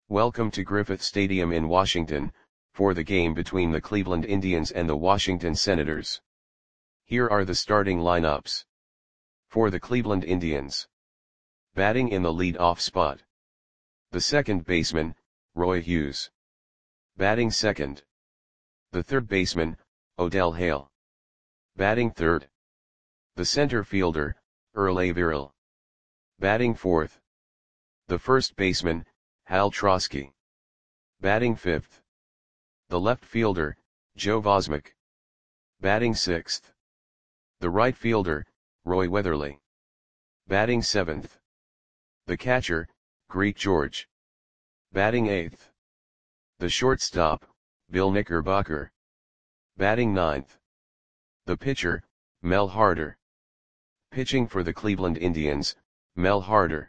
Welcome to Griffith Stadium in Washington, for the game between the Cleveland Indians and the Washington Senators. Here are the starting lineups. For the Cleveland Indians. Batting in the lead-off spot. The second baseman, Roy Hughes. Batting second. The third baseman, Odell Hale. Batting third. The center fielder, Earl Averill. Batting fourth. The first baseman, Hal Trosky. Batting fifth. The left fielder, Joe Vosmick. Batting sixth. The right fielder, Roy Weatherly. Batting seventh. The catcher, Greek George. Batting eighth. The shortstop, Bill Knickerbocker. Batting ninth. The pitcher, Mel Harder. Pitching for the Cleveland Indians, Mel Harder.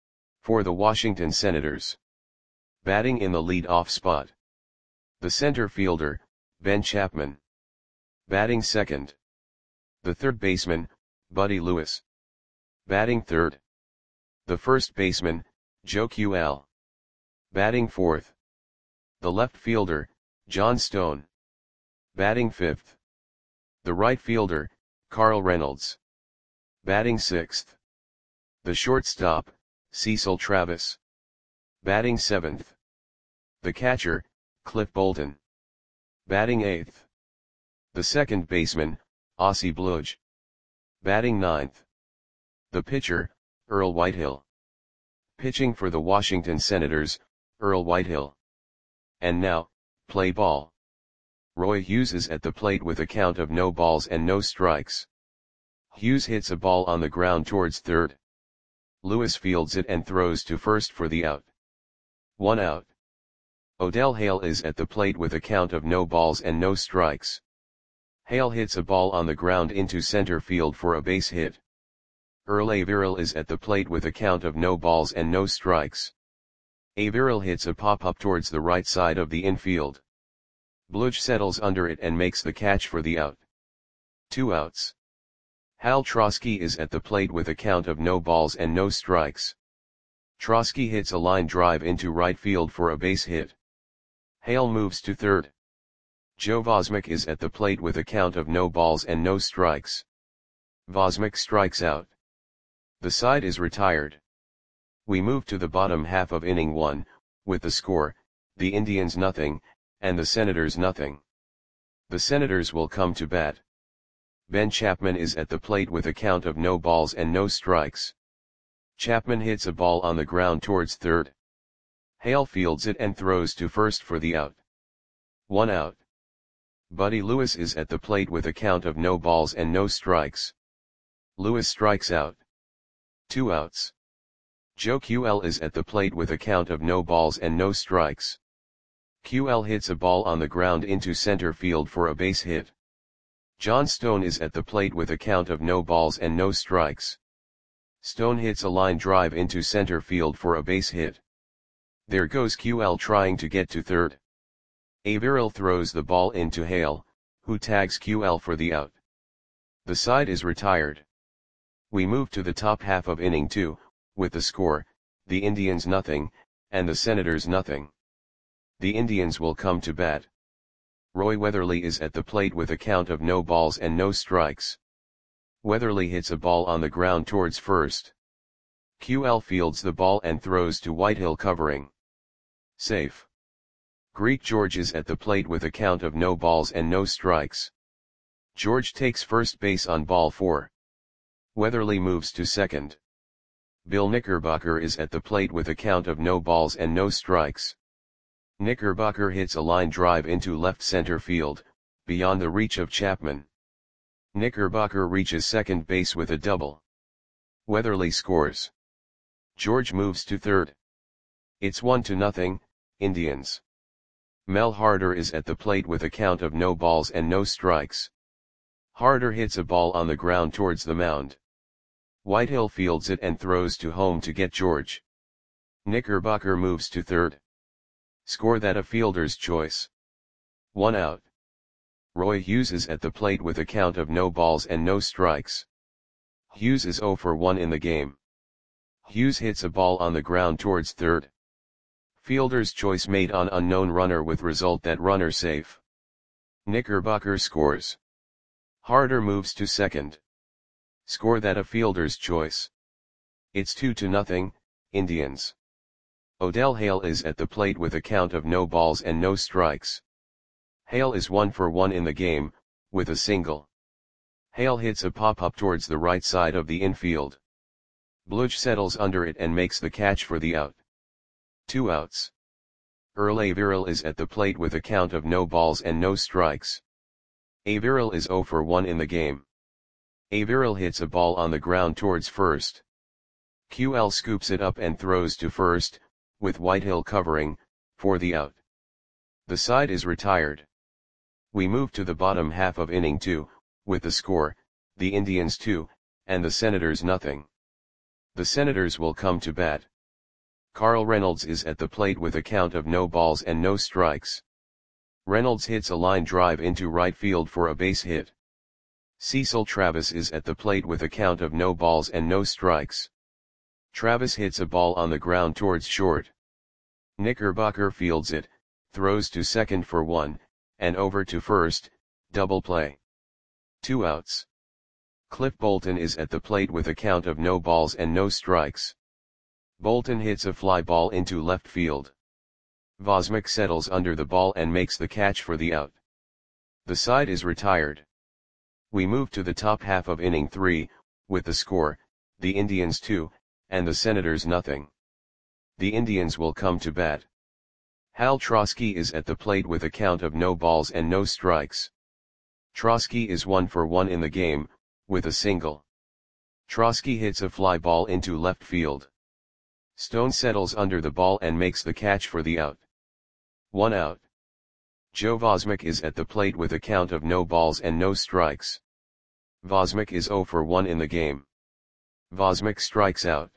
For the Washington Senators. Batting in the lead-off spot. The center fielder, Ben Chapman. Batting second. The third baseman, Buddy Lewis. Batting third. The first baseman, Joe QL. Batting fourth. The left fielder, John Stone. Batting fifth. The right fielder, Carl Reynolds. Batting sixth. The shortstop, Cecil Travis. Batting seventh. The catcher, Cliff Bolton. Batting eighth. The second baseman, Ossie Bludge. Batting ninth. The pitcher, Earl Whitehill. Pitching for the Washington Senators, Earl Whitehill. And now, play ball. Roy Hughes is at the plate with a count of no balls and no strikes. Hughes hits a ball on the ground towards third. Lewis fields it and throws to first for the out. 1 out. Odell Hale is at the plate with a count of no balls and no strikes. Hale hits a ball on the ground into center field for a base hit. Earl Averill is at the plate with a count of no balls and no strikes. Averill hits a pop-up towards the right side of the infield. Bludge settles under it and makes the catch for the out. 2 outs. Hal Trosky is at the plate with a count of no balls and no strikes. Trosky hits a line drive into right field for a base hit. Hale moves to third. Joe Vosmick is at the plate with a count of no balls and no strikes. Vosmick strikes out. The side is retired. We move to the bottom half of inning 1, with the score, the Indians nothing, and the Senators nothing. The Senators will come to bat. Ben Chapman is at the plate with a count of no balls and no strikes. Chapman hits a ball on the ground towards third. Hale fields it and throws to first for the out. 1 out. Buddy Lewis is at the plate with a count of no balls and no strikes. Lewis strikes out. 2 outs. Joe QL is at the plate with a count of no balls and no strikes. QL hits a ball on the ground into center field for a base hit. John Stone is at the plate with a count of no balls and no strikes. Stone hits a line drive into center field for a base hit. There goes QL trying to get to third. Averill throws the ball into Hale, who tags QL for the out. The side is retired. We move to the top half of inning 2, with the score, the Indians nothing, and the Senators nothing. The Indians will come to bat. Roy Weatherly is at the plate with a count of no balls and no strikes. Weatherly hits a ball on the ground towards first. QL fields the ball and throws to Whitehill covering. Safe. Greek George is at the plate with a count of no balls and no strikes. George takes first base on ball 4. Weatherly moves to second. Bill Knickerbocker is at the plate with a count of no balls and no strikes. Knickerbocker hits a line drive into left center field, beyond the reach of Chapman. Knickerbocker reaches second base with a double. Weatherly scores. George moves to third. It's 1-0, Indians. Mel Harder is at the plate with a count of no balls and no strikes. Harder hits a ball on the ground towards the mound. Whitehill fields it and throws to home to get George. Knickerbocker moves to third. Score that a fielder's choice. 1 out. Roy Hughes is at the plate with a count of no balls and no strikes. Hughes is 0 for 1 in the game. Hughes hits a ball on the ground towards third. Fielder's choice made on unknown runner with result that runner safe. Knickerbocker scores. Harder moves to second. Score that a fielder's choice. It's 2-0, Indians. Odell Hale is at the plate with a count of no balls and no strikes. Hale is 1 for 1 in the game, with a single. Hale hits a pop-up towards the right side of the infield. Bludge settles under it and makes the catch for the out. 2 outs. Earl Averill is at the plate with a count of no balls and no strikes. Averill is 0 for 1 in the game. Averill hits a ball on the ground towards first. QL scoops it up and throws to first, with Whitehill covering, for the out. The side is retired. We move to the bottom half of inning 2, with the score, the Indians 2, and the Senators nothing. The Senators will come to bat. Carl Reynolds is at the plate with a count of no balls and no strikes. Reynolds hits a line drive into right field for a base hit. Cecil Travis is at the plate with a count of no balls and no strikes. Travis hits a ball on the ground towards short. Knickerbocker fields it, throws to second for 1, and over to first, double play. 2 outs. Cliff Bolton is at the plate with a count of no balls and no strikes. Bolton hits a fly ball into left field. Vosmick settles under the ball and makes the catch for the out. The side is retired. We move to the top half of inning 3, with the score, the Indians 2, and the Senators nothing. The Indians will come to bat. Hal Trosky is at the plate with a count of no balls and no strikes. Trosky is 1 for 1 in the game, with a single. Trosky hits a fly ball into left field. Stone settles under the ball and makes the catch for the out. 1 out. Joe Vosmick is at the plate with a count of no balls and no strikes. Vosmick is 0 for 1 in the game. Vosmick strikes out.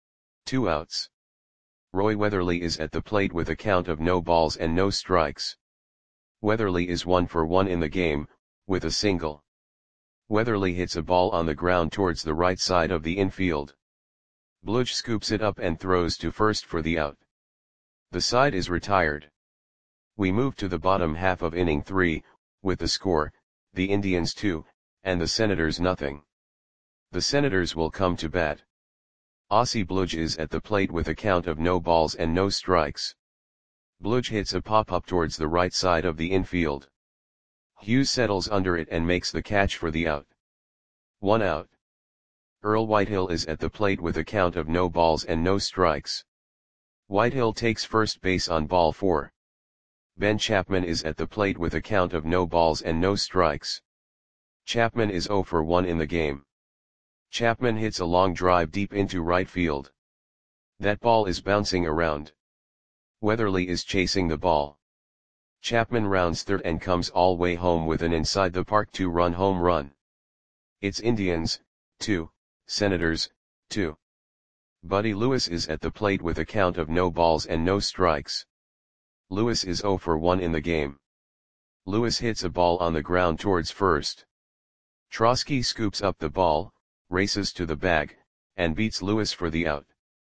2 outs. Roy Weatherly is at the plate with a count of no balls and no strikes. Weatherly is 1 for 1 in the game, with a single. Weatherly hits a ball on the ground towards the right side of the infield. Bludge scoops it up and throws to first for the out. The side is retired. We move to the bottom half of inning 3, with the score, the Indians 2, and the Senators nothing. The Senators will come to bat. Ossie Bludge is at the plate with a count of no balls and no strikes. Bludge hits a pop-up towards the right side of the infield. Hughes settles under it and makes the catch for the out. 1 out. Earl Whitehill is at the plate with a count of no balls and no strikes. Whitehill takes first base on ball 4. Ben Chapman is at the plate with a count of no balls and no strikes. Chapman is 0 for 1 in the game. Chapman hits a long drive deep into right field. That ball is bouncing around. Weatherly is chasing the ball. Chapman rounds third and comes all way home with an inside the park 2-run home run. It's Indians, 2, Senators, 2. Buddy Lewis is at the plate with a count of no balls and no strikes. Lewis is 0 for 1 in the game. Lewis hits a ball on the ground towards first. Trosky scoops up the ball, races to the bag, and beats Lewis for the out.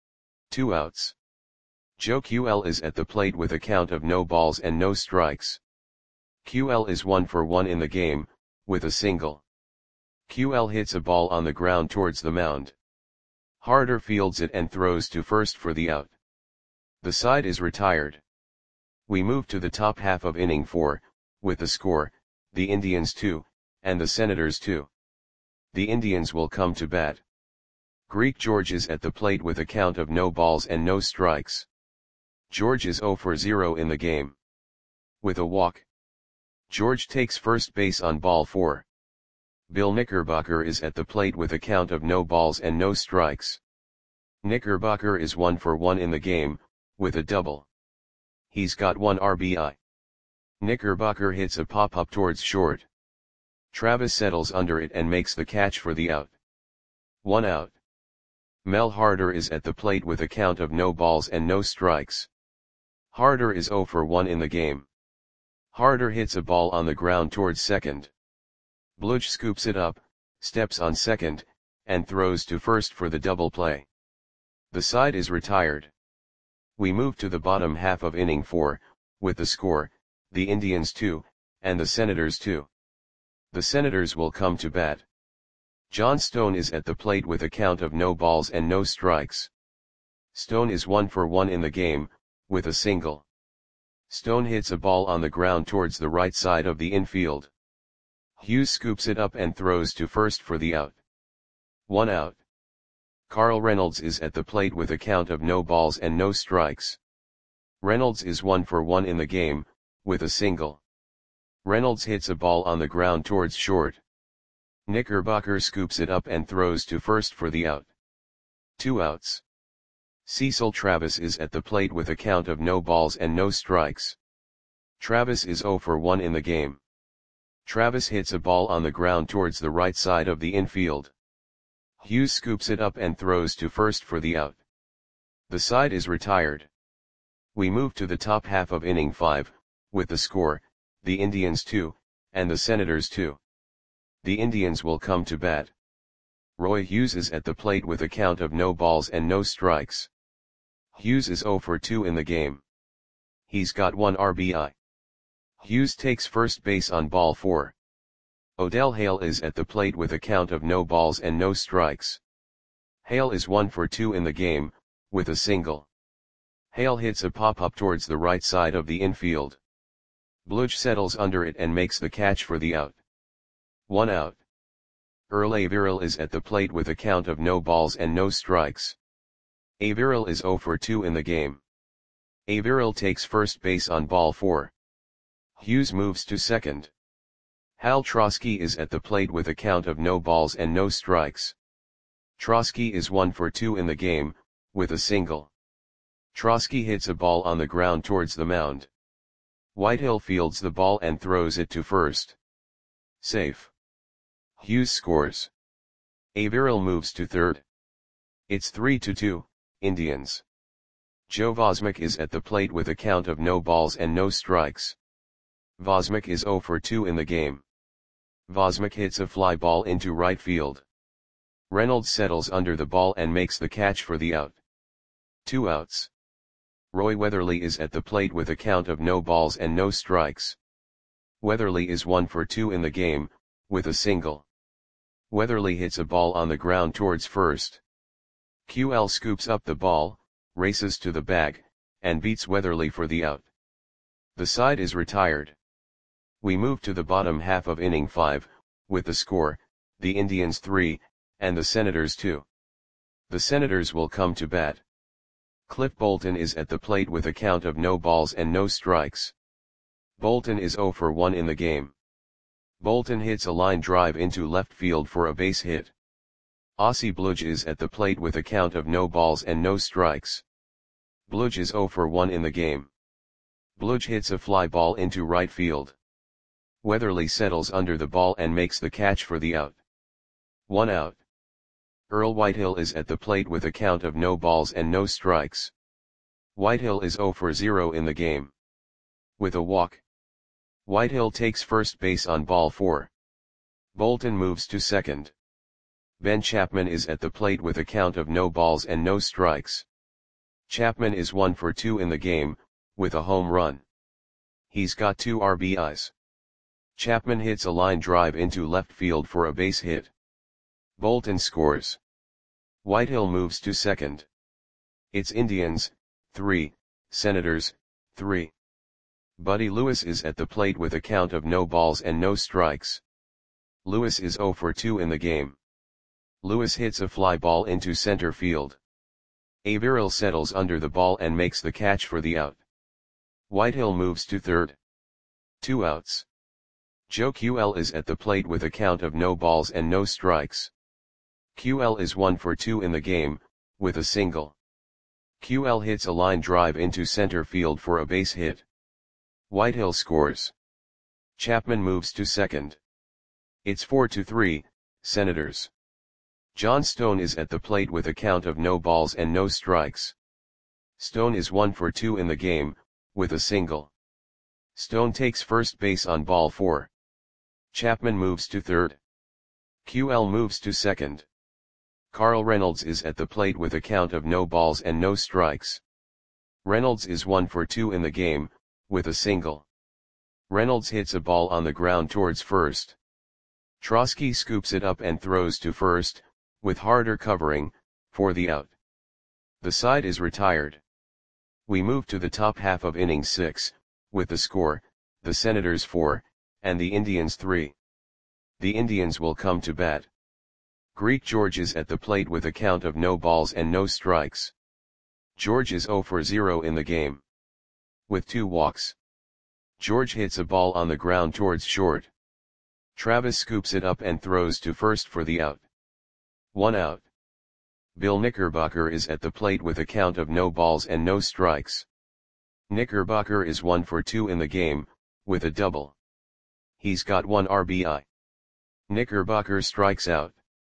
2 outs. Joe QL is at the plate with a count of no balls and no strikes. QL is 1 for 1 in the game, with a single. QL hits a ball on the ground towards the mound. Harder fields it and throws to first for the out. The side is retired. We move to the top half of inning 4, with the score, the Indians 2, and the Senators 2. The Indians will come to bat. Greek George is at the plate with a count of no balls and no strikes. George is 0 for 0 in the game. With a walk. George takes first base on ball 4. Bill Knickerbocker is at the plate with a count of no balls and no strikes. Knickerbocker is 1 for 1 in the game, with a double. He's got 1 RBI. Knickerbocker hits a pop-up towards short. Travis settles under it and makes the catch for the out. 1 out. Mel Harder is at the plate with a count of no balls and no strikes. Harder is 0 for 1 in the game. Harder hits a ball on the ground towards second. Bludge scoops it up, steps on second, and throws to first for the double play. The side is retired. We move to the bottom half of inning 4, with the score, the Indians 2, and the Senators 2. The Senators will come to bat. John Stone is at the plate with a count of no balls and no strikes. Stone is 1 for 1 in the game, with a single. Stone hits a ball on the ground towards the right side of the infield. Hughes scoops it up and throws to first for the out. 1 out. Carl Reynolds is at the plate with a count of no balls and no strikes. Reynolds is 1 for 1 in the game, with a single. Reynolds hits a ball on the ground towards short. Knickerbocker scoops it up and throws to first for the out. 2 outs. Cecil Travis is at the plate with a count of no balls and no strikes. Travis is 0 for 1 in the game. Travis hits a ball on the ground towards the right side of the infield. Hughes scoops it up and throws to first for the out. The side is retired. We move to the top half of inning 5, with the score, the Indians 2, and the Senators 2. The Indians will come to bat. Roy Hughes is at the plate with a count of no balls and no strikes. Hughes is 0 for 2 in the game. He's got 1 RBI. Hughes takes first base on ball 4. Odell Hale is at the plate with a count of no balls and no strikes. Hale is 1 for 2 in the game, with a single. Hale hits a pop-up towards the right side of the infield. Bludge settles under it and makes the catch for the out. 1 out. Earl Averill is at the plate with a count of no balls and no strikes. Averill is 0 for 2 in the game. Averill takes first base on ball 4. Hughes moves to second. Hal Trosky is at the plate with a count of no balls and no strikes. Trosky is 1 for 2 in the game, with a single. Trosky hits a ball on the ground towards the mound. Whitehill fields the ball and throws it to first. Safe. Hughes scores. Averill moves to third. It's 3-2, Indians. Joe Vosmick is at the plate with a count of no balls and no strikes. Vosmick is 0 for 2 in the game. Vosmick hits a fly ball into right field. Reynolds settles under the ball and makes the catch for the out. 2 outs. Roy Weatherly is at the plate with a count of no balls and no strikes. Weatherly is 1 for 2 in the game, with a single. Weatherly hits a ball on the ground towards first. QL scoops up the ball, races to the bag, and beats Weatherly for the out. The side is retired. We move to the bottom half of inning 5, with the score, the Indians 3, and the Senators 2. The Senators will come to bat. Cliff Bolton is at the plate with a count of no balls and no strikes. Bolton is 0 for 1 in the game. Bolton hits a line drive into left field for a base hit. Ossie Bludge is at the plate with a count of no balls and no strikes. Bludge is 0 for 1 in the game. Bludge hits a fly ball into right field. Weatherly settles under the ball and makes the catch for the out. 1 out. Earl Whitehill is at the plate with a count of no balls and no strikes. Whitehill is 0 for 0 in the game. With a walk. Whitehill takes first base on ball 4. Bolton moves to second. Ben Chapman is at the plate with a count of no balls and no strikes. Chapman is 1 for 2 in the game, with a home run. He's got 2 RBIs. Chapman hits a line drive into left field for a base hit. Bolton scores. Whitehill moves to second. It's Indians, 3, Senators, 3. Buddy Lewis is at the plate with a count of no balls and no strikes. Lewis is 0 for 2 in the game. Lewis hits a fly ball into center field. Averill settles under the ball and makes the catch for the out. Whitehill moves to third. 2 outs. Joe QL is at the plate with a count of no balls and no strikes. QL is 1 for 2 in the game, with a single. QL hits a line drive into center field for a base hit. Whitehill scores. Chapman moves to second. It's 4-3, Senators. John Stone is at the plate with a count of no balls and no strikes. Stone is 1 for 2 in the game, with a single. Stone takes first base on ball 4. Chapman moves to third. QL moves to second. Carl Reynolds is at the plate with a count of no balls and no strikes. Reynolds is 1 for 2 in the game, with a single. Reynolds hits a ball on the ground towards first. Trosky scoops it up and throws to first, with Harder covering, for the out. The side is retired. We move to the top half of inning 6, with the score, the Senators 4, and the Indians 3. The Indians will come to bat. Greek George is at the plate with a count of no balls and no strikes. George is 0 for 0 in the game. With 2 walks. George hits a ball on the ground towards short. Travis scoops it up and throws to first for the out. 1 out. Bill Knickerbocker is at the plate with a count of no balls and no strikes. Knickerbocker is 1 for 2 in the game, with a double. He's got 1 RBI. Knickerbocker strikes out.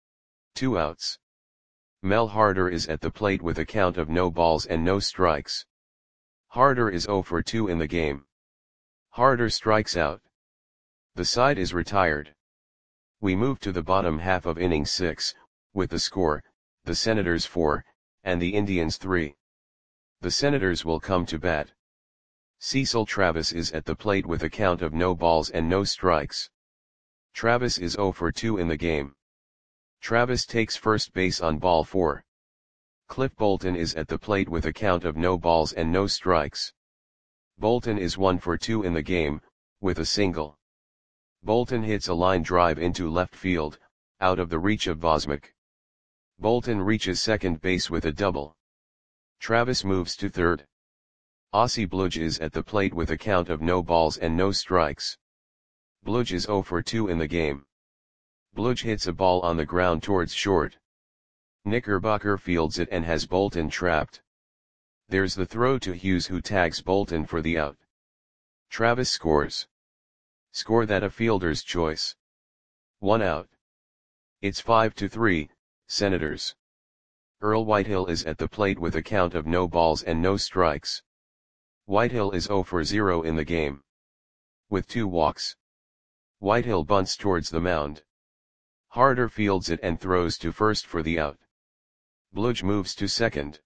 2 outs. Mel Harder is at the plate with a count of no balls and no strikes. Harder is 0 for 2 in the game. Harder strikes out. The side is retired. We move to the bottom half of inning 6, with the score, the Senators 4, and the Indians 3. The Senators will come to bat. Cecil Travis is at the plate with a count of no balls and no strikes. Travis is 0 for 2 in the game. Travis takes first base on ball 4. Cliff Bolton is at the plate with a count of no balls and no strikes. Bolton is 1 for 2 in the game, with a single. Bolton hits a line drive into left field, out of the reach of Vosmik. Bolton reaches second base with a double. Travis moves to third. Ossie Bludge is at the plate with a count of no balls and no strikes. Bludge is 0 for 2 in the game. Bludge hits a ball on the ground towards short. Knickerbocker fields it and has Bolton trapped. There's the throw to Hughes, who tags Bolton for the out. Travis scores. Score that a fielder's choice. 1 out. It's 5-3, Senators. Earl Whitehill is at the plate with a count of no balls and no strikes. Whitehill is 0 for 0 in the game. With 2 walks. Whitehill bunts towards the mound. Harder fields it and throws to first for the out. Bludge moves to second.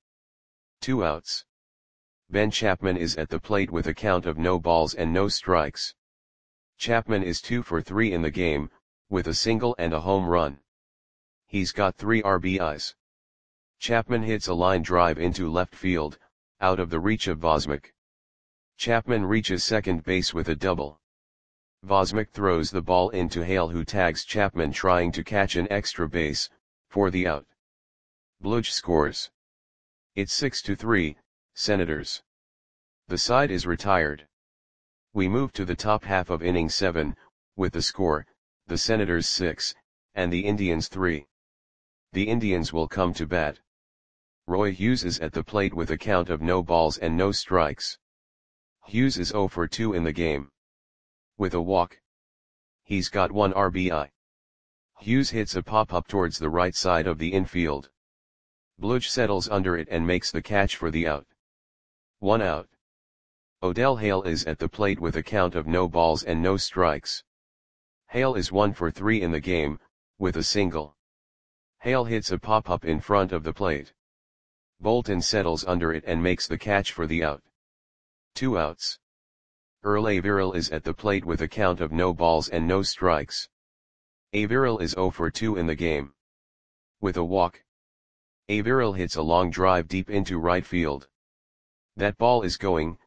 2 outs. Ben Chapman is at the plate with a count of no balls and no strikes. Chapman is 2 for 3 in the game, with a single and a home run. He's got 3 RBIs. Chapman hits a line drive into left field, out of the reach of Vosmik. Chapman reaches second base with a double. Vosmik throws the ball into Hale, who tags Chapman trying to catch an extra base, for the out. Bludge scores. It's 6-3, Senators. The side is retired. We move to the top half of inning 7, with the score, the Senators 6, and the Indians 3. The Indians will come to bat. Roy Hughes is at the plate with a count of no balls and no strikes. Hughes is 0 for 2 in the game. With a walk. He's got 1 RBI. Hughes hits a pop-up towards the right side of the infield. Bludge settles under it and makes the catch for the out. 1 out. Odell Hale is at the plate with a count of no balls and no strikes. Hale is 1 for 3 in the game, with a single. Hale hits a pop-up in front of the plate. Bolton settles under it and makes the catch for the out. 2 outs. Earl Averill is at the plate with a count of no balls and no strikes. Averill is 0 for 2 in the game. With a walk. Averill hits a long drive deep into right field. That ball is gone.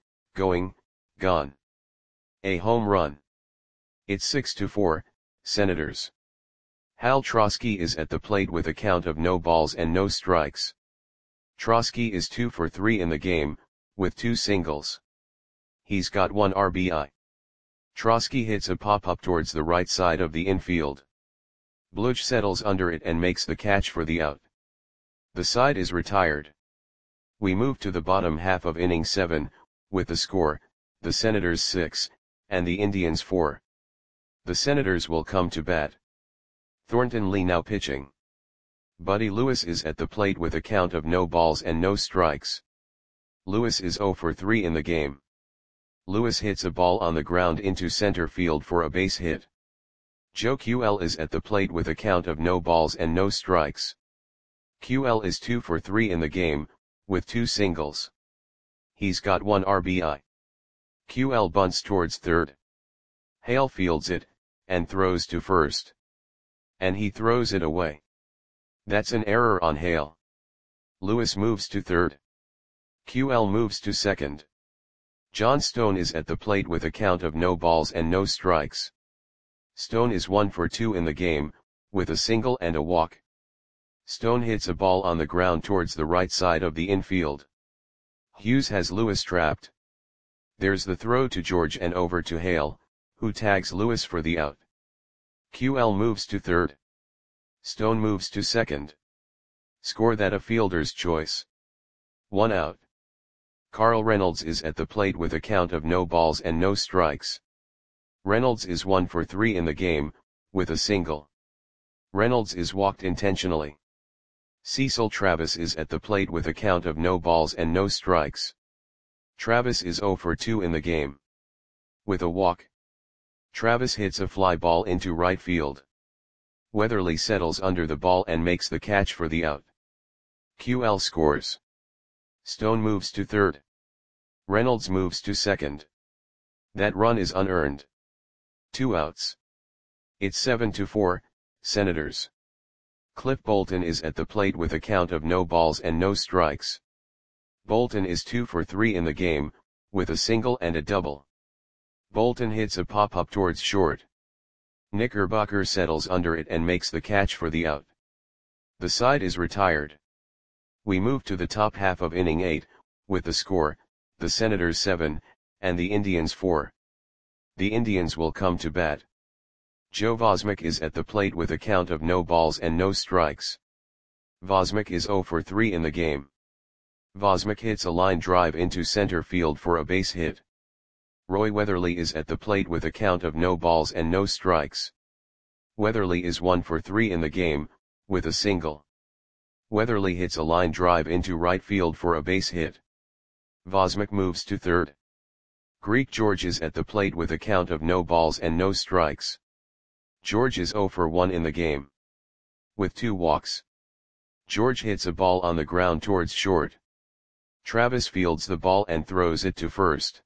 A home run. It's 6-4, Senators. Hal Trosky is at the plate with a count of no balls and no strikes. Trosky is 2 for 3 in the game, with 2 singles. He's got 1 RBI. Trosky hits a pop-up towards the right side of the infield. Bludge settles under it and makes the catch for the out. The side is retired. We move to the bottom half of inning 7, with the score, the Senators 6, and the Indians 4. The Senators will come to bat. Thornton Lee now pitching. Buddy Lewis is at the plate with a count of no balls and no strikes. Lewis is 0 for 3 in the game. Lewis hits a ball on the ground into center field for a base hit. Joe QL is at the plate with a count of no balls and no strikes. QL is 2 for 3 in the game, with 2 singles. He's got 1 RBI. QL bunts towards third. Hale fields it, and throws to first. And he throws it away. That's an error on Hale. Lewis moves to third. QL moves to second. John Stone is at the plate with a count of no balls and no strikes. Stone is 1 for 2 in the game, with a single and a walk. Stone hits a ball on the ground towards the right side of the infield. Hughes has Lewis trapped. There's the throw to George and over to Hale, who tags Lewis for the out. QL moves to third. Stone moves to second. Score that a fielder's choice. 1 out. Carl Reynolds is at the plate with a count of no balls and no strikes. Reynolds is 1 for 3 in the game, with a single. Reynolds is walked intentionally. Cecil Travis is at the plate with a count of no balls and no strikes. Travis is 0 for 2 in the game. With a walk. Travis hits a fly ball into right field. Weatherly settles under the ball and makes the catch for the out. QL scores. Stone moves to third. Reynolds moves to second. That run is unearned. 2 outs. It's 7-4, Senators. Cliff Bolton is at the plate with a count of no balls and no strikes. Bolton is 2 for 3 in the game, with a single and a double. Bolton hits a pop-up towards short. Knickerbocker settles under it and makes the catch for the out. The side is retired. We move to the top half of inning 8, with the score, the Senators 7, and the Indians 4. The Indians will come to bat. Joe Vosmick is at the plate with a count of no balls and no strikes. Vosmick is 0 for 3 in the game. Vosmick hits a line drive into center field for a base hit. Roy Weatherly is at the plate with a count of no balls and no strikes. Weatherly is 1 for 3 in the game, with a single. Weatherly hits a line drive into right field for a base hit. Vosmick moves to third. Greek George is at the plate with a count of no balls and no strikes. George is 0 for 1 in the game. With 2 walks. George hits a ball on the ground towards short. Travis fields the ball and throws it to first.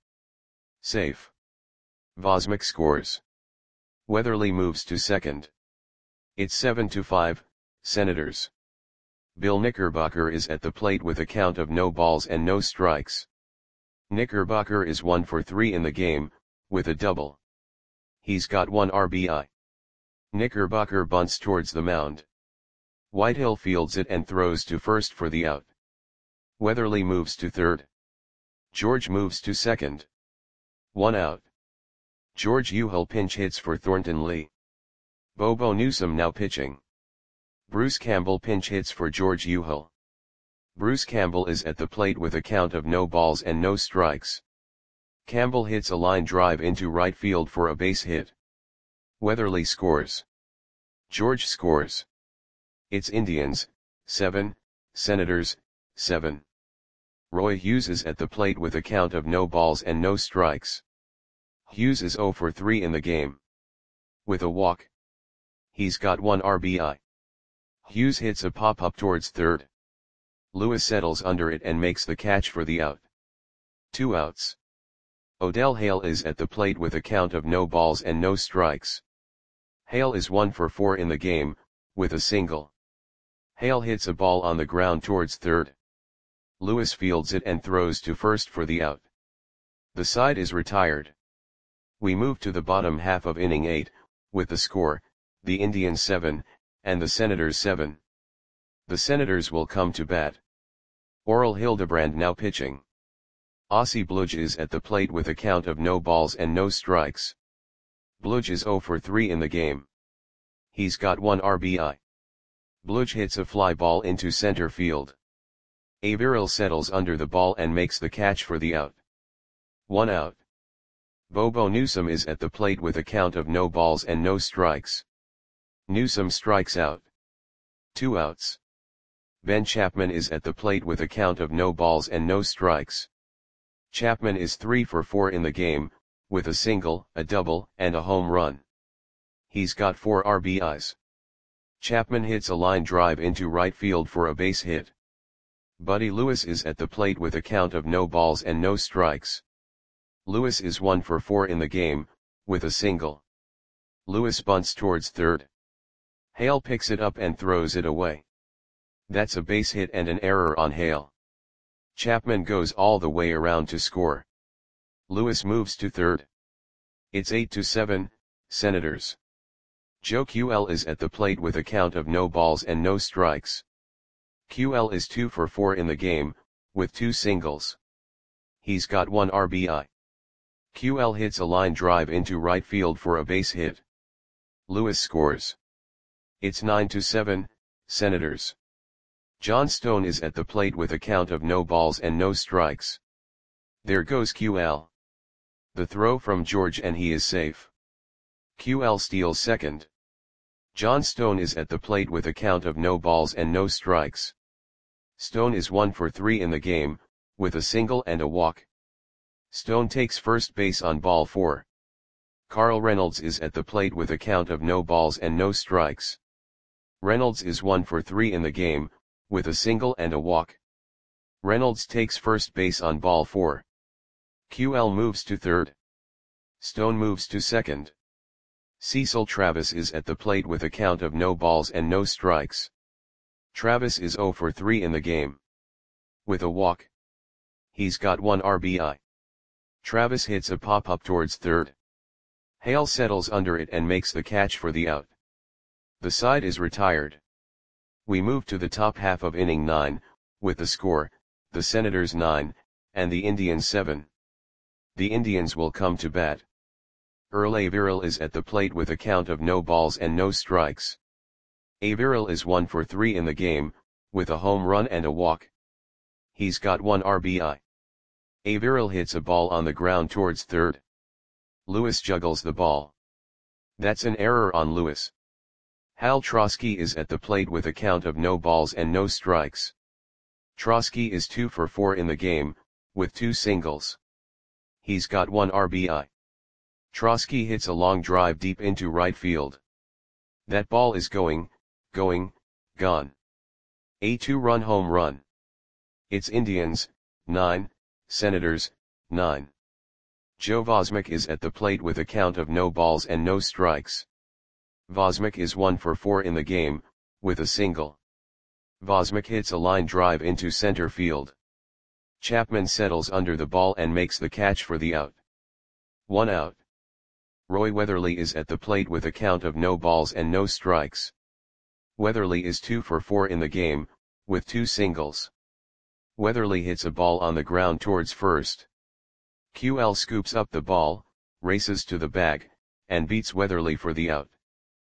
Safe. Vosmick scores. Weatherly moves to second. It's 7-5, Senators. Bill Knickerbocker is at the plate with a count of no balls and no strikes. Knickerbocker is 1 for 3 in the game, with a double. He's got 1 RBI. Knickerbocker bunts towards the mound. Whitehill fields it and throws to first for the out. Weatherly moves to third. George moves to second. 1 out. George Uhill pinch hits for Thornton Lee. Bobo Newsome now pitching. Bruce Campbell pinch hits for George Uhill. Bruce Campbell is at the plate with a count of no balls and no strikes. Campbell hits a line drive into right field for a base hit. Weatherly scores. George scores. It's Indians, 7, Senators, 7. Roy Hughes is at the plate with a count of no balls and no strikes. Hughes is 0 for 3 in the game. With a walk. He's got 1 RBI. Hughes hits a pop-up towards third. Lewis settles under it and makes the catch for the out. 2 outs. Odell Hale is at the plate with a count of no balls and no strikes. Hale is 1 for 4 in the game, with a single. Hale hits a ball on the ground towards third. Lewis fields it and throws to first for the out. The side is retired. We move to the bottom half of inning 8, with the score, the Indians 7, and the Senators 7. The Senators will come to bat. Oral Hildebrand now pitching. Ossie Bludge is at the plate with a count of no balls and no strikes. Bludge is 0 for 3 in the game. He's got 1 RBI. Bludge hits a fly ball into center field. Averill settles under the ball and makes the catch for the out. 1 out. Bobo Newsome is at the plate with a count of no balls and no strikes. Newsome strikes out. 2 outs. Ben Chapman is at the plate with a count of no balls and no strikes. Chapman is 3 for 4 in the game, with a single, a double, and a home run. He's got 4 RBIs. Chapman hits a line drive into right field for a base hit. Buddy Lewis is at the plate with a count of no balls and no strikes. Lewis is 1 for 4 in the game, with a single. Lewis bunts towards third. Hale picks it up and throws it away. That's a base hit and an error on Hale. Chapman goes all the way around to score. Lewis moves to third. It's 8-7, Senators. Joe QL is at the plate with a count of no balls and no strikes. QL is 2 for 4 in the game, with 2 singles. He's got 1 RBI. QL hits a line drive into right field for a base hit. Lewis scores. It's 9-7, Senators. John Stone is at the plate with a count of no balls and no strikes. There goes QL. The throw from George and he is safe. QL steals second. John Stone is at the plate with a count of no balls and no strikes. Stone is 1 for 3 in the game, with a single and a walk. Stone takes first base on ball 4. Carl Reynolds is at the plate with a count of no balls and no strikes. Reynolds is 1 for 3 in the game, with a single and a walk. Reynolds takes first base on ball 4. QL moves to third. Stone moves to second. Cecil Travis is at the plate with a count of no balls and no strikes. Travis is 0 for 3 in the game. With a walk. He's got 1 RBI. Travis hits a pop-up towards third. Hale settles under it and makes the catch for the out. The side is retired. We move to the top half of inning 9, with the score, the Senators 9, and the Indians 7. The Indians will come to bat. Earl Averill is at the plate with a count of no balls and no strikes. Averill is 1 for 3 in the game, with a home run and a walk. He's got 1 RBI. Averill hits a ball on the ground towards third. Lewis juggles the ball. That's an error on Lewis. Hal Trosky is at the plate with a count of no balls and no strikes. Trosky is 2 for 4 in the game, with 2 singles. He's got 1 RBI. Trosky hits a long drive deep into right field. That ball is gone. A 2-run home run. It's Indians, 9, Senators, 9. Joe Vosmick is at the plate with a count of no balls and no strikes. Vosmick is 1 for 4 in the game, with a single. Vosmick hits a line drive into center field. Chapman settles under the ball and makes the catch for the out. 1 out. Roy Weatherly is at the plate with a count of no balls and no strikes. Weatherly is 2 for 4 in the game, with 2 singles. Weatherly hits a ball on the ground towards first. QL scoops up the ball, races to the bag, and beats Weatherly for the out.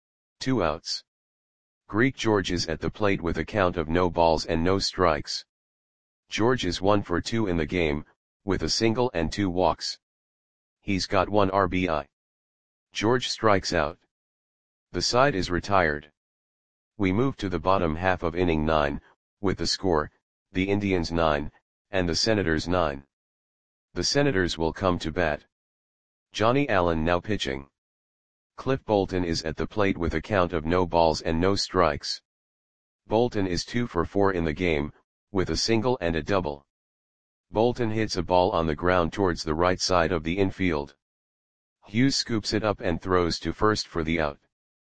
2 outs. Greek George is at the plate with a count of no balls and no strikes. George is 1 for 2 in the game, with a single and 2 walks. He's got 1 RBI. George strikes out. The side is retired. We move to the bottom half of inning 9, with the score, the Indians 9, and the Senators 9. The Senators will come to bat. Johnny Allen now pitching. Cliff Bolton is at the plate with a count of no balls and no strikes. Bolton is 2 for 4 in the game, with a single and a double. Bolton hits a ball on the ground towards the right side of the infield. Hughes scoops it up and throws to first for the out.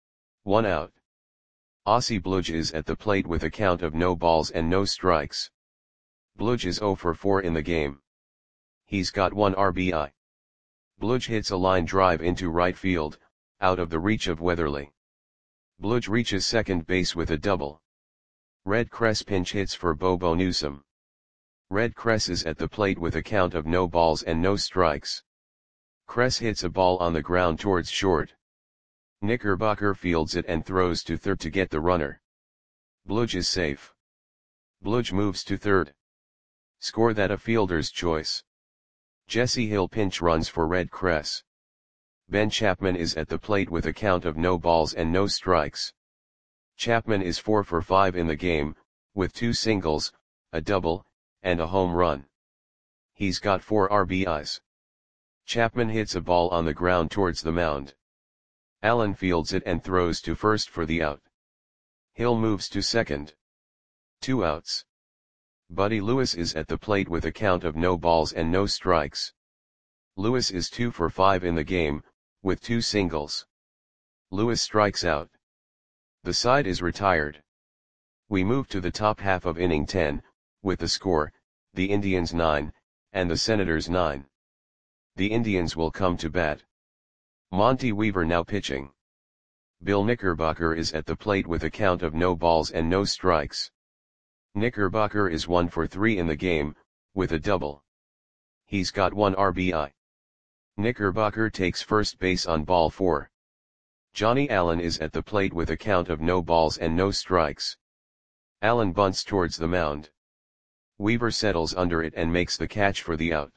1 out. Ossie Bludge is at the plate with a count of no balls and no strikes. Bludge is 0 for 4 in the game. He's got 1 RBI. Bludge hits a line drive into right field, out of the reach of Weatherly. Bludge reaches second base with a double. Red Cress pinch hits for Bobo Newsom. Red Cress is at the plate with a count of no balls and no strikes. Cress hits a ball on the ground towards short. Knickerbocker fields it and throws to third to get the runner. Bludge is safe. Bludge moves to third. Score that a fielder's choice. Jesse Hill pinch runs for Red Cress. Ben Chapman is at the plate with a count of no balls and no strikes. Chapman is 4 for 5 in the game, with 2 singles, a double, and a home run. He's got 4 RBIs. Chapman hits a ball on the ground towards the mound. Allen fields it and throws to first for the out. Hill moves to second. 2 outs. Buddy Lewis is at the plate with a count of no balls and no strikes. Lewis is 2 for 5 in the game, with 2 singles. Lewis strikes out. The side is retired. We move to the top half of inning 10, with the score, the Indians 9, and the Senators 9. The Indians will come to bat. Monty Weaver now pitching. Bill Knickerbocker is at the plate with a count of no balls and no strikes. Knickerbocker is 1 for 3 in the game, with a double. He's got 1 RBI. Knickerbocker takes first base on ball 4. Johnny Allen is at the plate with a count of no balls and no strikes. Allen bunts towards the mound. Weaver settles under it and makes the catch for the out.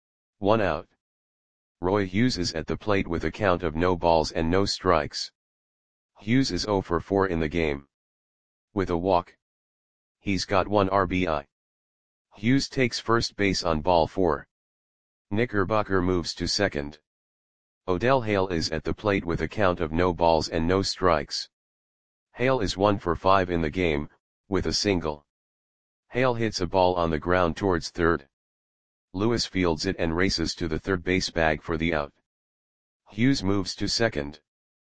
1 out. Roy Hughes is at the plate with a count of no balls and no strikes. Hughes is 0 for 4 in the game. With a walk. He's got 1 RBI. Hughes takes first base on ball 4. Knickerbocker moves to second. Odell Hale is at the plate with a count of no balls and no strikes. Hale is 1 for 5 in the game, with a single. Hale hits a ball on the ground towards third. Lewis fields it and races to the third base bag for the out. Hughes moves to second.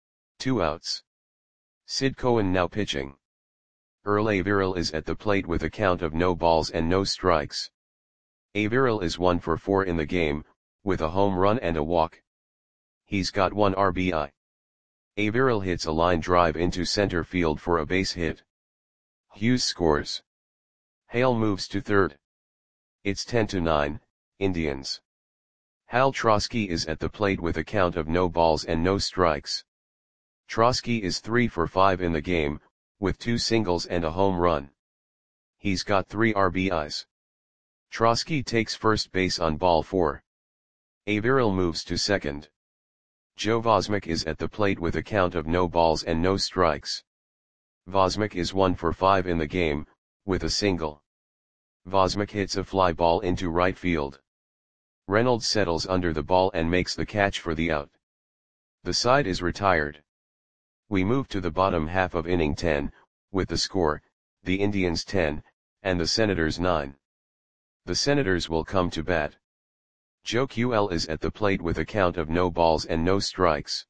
2 outs. Sid Cohen now pitching. Earl Averill is at the plate with a count of no balls and no strikes. Averill is 1 for 4 in the game, with a home run and a walk. He's got 1 RBI. Averill hits a line drive into center field for a base hit. Hughes scores. Hale moves to third. It's 10-9, Indians. Hal Trosky is at the plate with a count of no balls and no strikes. Trosky is 3 for 5 in the game, with 2 singles and a home run. He's got 3 RBIs. Trosky takes first base on ball 4. Averill moves to second. Joe Vosmick is at the plate with a count of no balls and no strikes. Vosmick is 1 for 5 in the game, with a single. Vosmick hits a fly ball into right field. Reynolds settles under the ball and makes the catch for the out. The side is retired. We move to the bottom half of inning 10, with the score, the Indians 10, and the Senators 9. The Senators will come to bat. Joe QL is at the plate with a count of no balls and no strikes.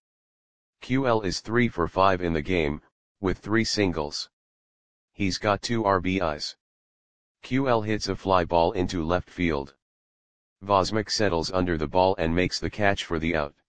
QL is 3 for 5 in the game, with 3 singles. He's got 2 RBIs. QL hits a fly ball into left field. Vosmick settles under the ball and makes the catch for the out.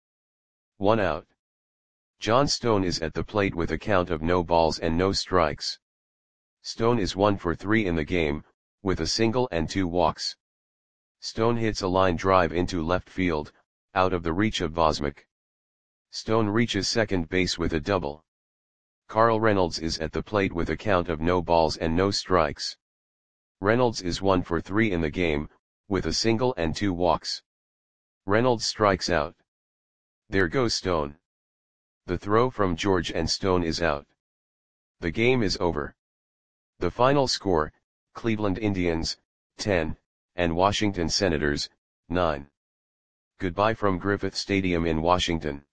1 out. John Stone is at the plate with a count of no balls and no strikes. Stone is 1 for 3 in the game, with a single and 2 walks. Stone hits a line drive into left field, out of the reach of Vosmick. Stone reaches second base with a double. Carl Reynolds is at the plate with a count of no balls and no strikes. Reynolds is 1 for 3 in the game, with a single and 2 walks. Reynolds strikes out. There goes Stone. The throw from George and Stone is out. The game is over. The final score, Cleveland Indians, 10, and Washington Senators, 9. Goodbye from Griffith Stadium in Washington.